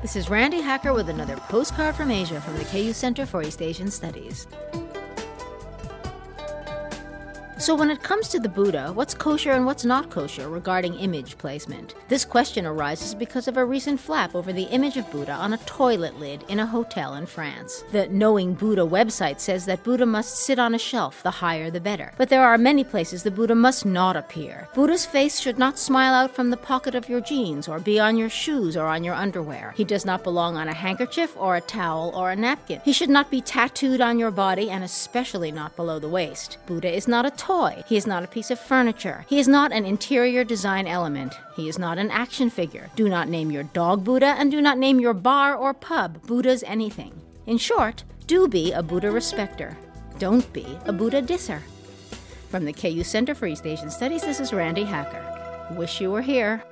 This is Randy Hacker with another postcard from Asia from the KU Center for East Asian Studies. So when it comes to the Buddha, what's kosher and what's not kosher regarding image placement? This question arises because of a recent flap over the image of Buddha on a toilet lid in a hotel in France. The Knowing Buddha website says that Buddha must sit on a shelf, the higher the better. But there are many places the Buddha must not appear. Buddha's face should not smile out from the pocket of your jeans or be on your shoes or on your underwear. He does not belong on a handkerchief or a towel or a napkin. He should not be tattooed on your body and especially not below the waist. Buddha is not a toy. He is not a piece of furniture. He is not an interior design element. He is not an action figure. Do not name your dog Buddha and do not name your bar or pub Buddha's anything. In short, do be a Buddha respecter. Don't be a Buddha disser. From the KU Center for East Asian Studies, this is Randy Hacker. Wish you were here.